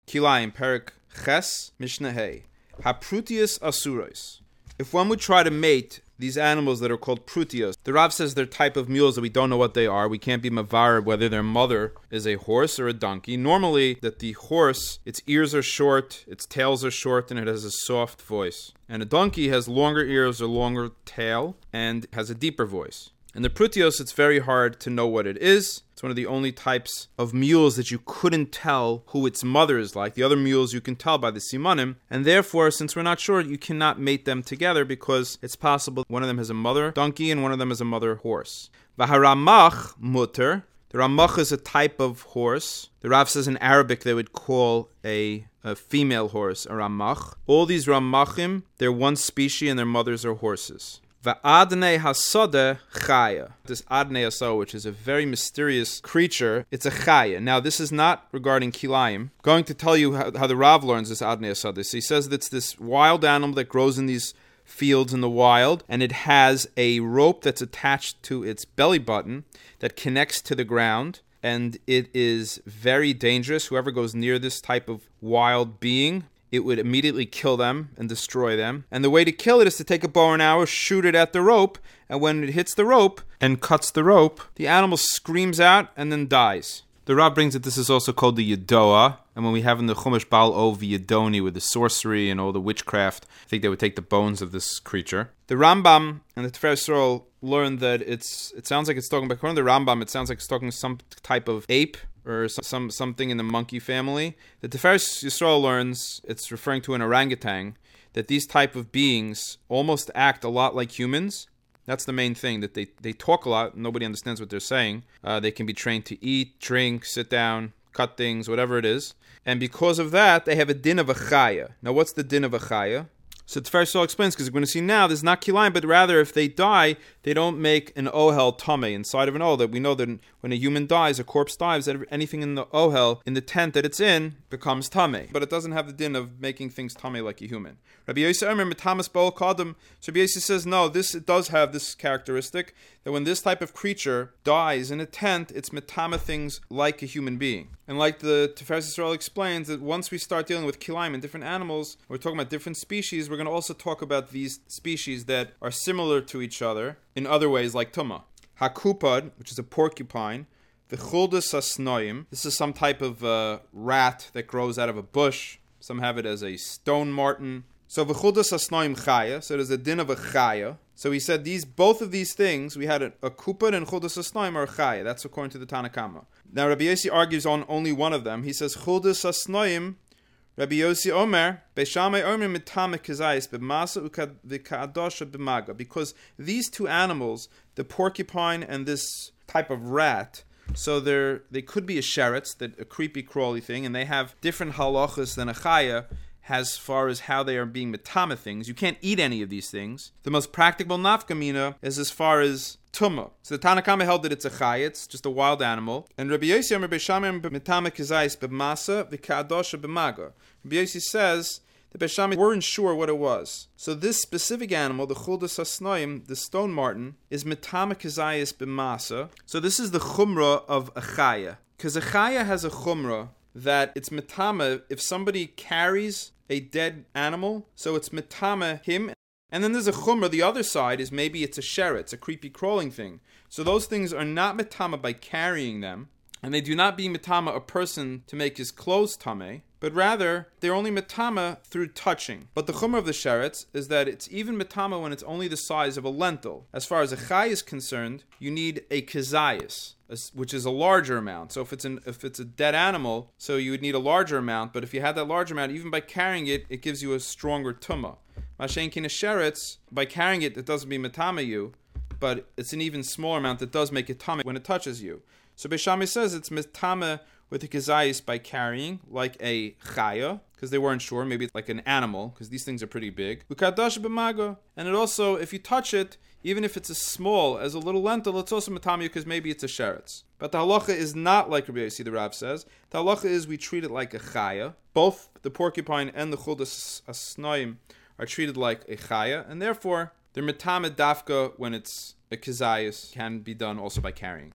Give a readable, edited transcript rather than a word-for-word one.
Kilayim, Perik Ches, Mishnah Hey. Haprutius asuros. If one would try to mate these animals that are called prutios, the Rav says they're type of mules that we don't know what they are. We can't be mavar whether their mother is a horse or a donkey. Normally, that the horse, its ears are short, its tails are short, and it has a soft voice. And a donkey has longer ears or longer tail and has a deeper voice. In the prutios, it's very hard to know what it is. It's one of the only types of mules that you couldn't tell who its mother is like. The other mules you can tell by the simanim. And therefore, since we're not sure, you cannot mate them together because it's possible one of them has a mother donkey and one of them has a mother horse. Vaharamach mutter. The ramach is a type of horse. The Rav says in Arabic they would call a female horse a ramach. All these ramachim, they're one species and their mothers are horses. Va'adnei hasode chaya. This adnei haso, which is a very mysterious creature, it's a chaya. Now, this is not regarding kilayim. I'm going to tell you how the Rav learns this adnei hasode. So he says that it's this wild animal that grows in these fields in the wild, and it has a rope that's attached to its belly button that connects to the ground, and it is very dangerous. Whoever goes near this type of wild being, it would immediately kill them and destroy them. And the way to kill it is to take a bow and arrow, shoot it at the rope, and when it hits the rope and cuts the rope, the animal screams out and then dies. The Rav brings that this is also called the Yedoah, and when we have in the Chumash Baal Ov Yedoni with the sorcery and all the witchcraft, I think they would take the bones of this creature. The Rambam and the Tiferes Yisrael learned that it sounds like it's talking about, according to the Rambam, it sounds like it's talking some type of ape, or something in the monkey family. The Tiferes Yisrael learns it's referring to an orangutan, that these type of beings almost act a lot like humans. That's the main thing, that they talk a lot, nobody understands what they're saying. They can be trained to eat, drink, sit down, cut things, whatever it is. And because of that, they have a din of a chaya. Now, what's the din of a chaya? So Tiferes Yisrael explains, because we're going to see now, there's not kilayim, but rather if they die, they don't make an ohel tameh inside of an ohel. That we know that when a human dies, a corpse dies, anything in the ohel, in the tent that it's in, becomes tameh. But it doesn't have the din of making things tameh like a human. Rabbi Yossi Omer metamas bo'ol kadam. So Rabbi Yossi says, no, it does have this characteristic, that when this type of creature dies in a tent, it's metama things like a human being. And like the Tiferes Yisrael explains, that once we start dealing with kilayim and different animals, we're talking about different species, we're going to also talk about these species that are similar to each other in other ways, like Tumah. Hakupad, which is a porcupine. The Chuldus Asnoim. This is some type of rat that grows out of a bush. Some have it as a stone marten. So V'chuldus Asnoim Chaya. So there's a din of a Chaya. So he said both of these things, we had a kupad and Chuldus Asnoim are Chaya. That's according to the Tanna Kama. Now Rabbi Yossi argues on only one of them. He says Chuldus Asnoim. Rabbi Yossi Omer, Beishamai Omer mitame kazayis b'masa v'ka'adosha b'maga. Because these two animals, the porcupine and this type of rat, so they could be a sheretz, a creepy crawly thing, and they have different halachas than a chaya as far as how they are being metame things. You can't eat any of these things. The most practical nafkamina is as far as tumah. So the Tanna Kama held that it's a chaya, it's just a wild animal. And Rabbi Yossi Omer Beishamai mitame kazayis b'masa v'ka'adosha b'maga. Rabbi Yossi says the Beishamai weren't sure what it was. So this specific animal, the Chuldus Asnoim, the stone marten, is metame kazayis b'masa. So this is the chumrah of a chaya. Because a chaya has a chumrah that it's metame if somebody carries a dead animal, so it's metame him. And then there's a chumrah, the other side is maybe it's a sheretz, a creepy crawling thing. So those things are not metame by carrying them, and they do not be metame a person to make his clothes tameh, but rather they're only metame through touching. But the chumrah of the sheretz is that it's even metame when it's only the size of a lentil. As far as a chay is concerned, you need a kazayis, which is a larger amount. So if it's a dead animal, so you would need a larger amount, but if you had that larger amount, even by carrying it, it gives you a stronger tumah. Mashenkin a sheretz, by carrying it, it doesn't be metame you, but it's an even smaller amount that does make it tameh when it touches you. So Beishamai says it's metame with a kazayis by carrying, like a chaya, because they weren't sure, maybe it's like an animal, because these things are pretty big. Ukadash b'maga, and it also, if you touch it, even if it's as small as a little lentil, it's also metame because maybe it's a sheretz. But the halacha is not like Rabbi Yossi, the Rav says. The halacha is we treat it like a chaya. Both the porcupine and the Chuldus Asnoim are treated like a chaya, and therefore they're metame dafka when it's a kazayis, can be done also by carrying.